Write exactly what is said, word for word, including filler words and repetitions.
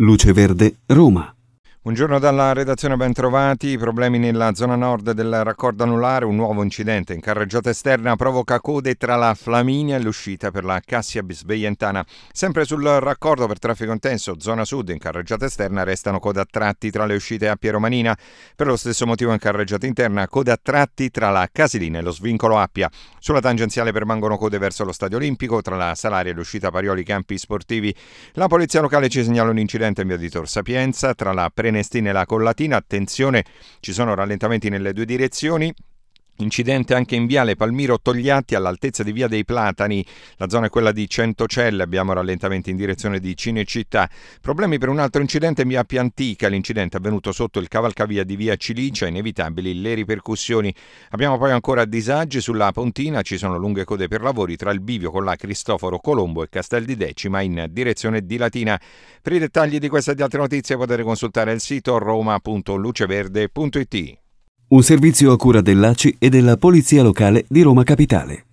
Luce Verde, Roma. Buongiorno dalla redazione, ben trovati. Problemi nella zona nord del raccordo anulare. Un nuovo incidente in carreggiata esterna provoca code tra la Flaminia e l'uscita per la Cassia Bisveientana. Sempre sul raccordo per traffico intenso, zona sud in carreggiata esterna restano code a tratti tra le uscite a Pieromanina. Per lo stesso motivo in carreggiata interna code a tratti tra la Casilina e lo svincolo Appia. Sulla tangenziale permangono code verso lo Stadio Olimpico tra la Salaria e l'uscita Parioli Campi Sportivi. La polizia locale ci segnala un incidente in via di Tor Sapienza tra la Prenestina e la Collatina. Attenzione, ci sono rallentamenti nelle due direzioni. Incidente anche in viale Palmiro Togliatti all'altezza di via dei Platani, la zona è quella di Centocelle, abbiamo rallentamenti in direzione di Cinecittà. Problemi per un altro incidente in via Piantica, l'incidente è avvenuto sotto il cavalcavia di via Cilicia, inevitabili le ripercussioni. Abbiamo poi ancora disagi sulla Pontina, ci sono lunghe code per lavori tra il bivio con la Cristoforo Colombo e Castel di Decima in direzione di Latina. Per i dettagli di queste e di altre notizie potete consultare il sito roma punto luceverde punto it. Un servizio a cura dell'A C I e della Polizia Locale di Roma Capitale.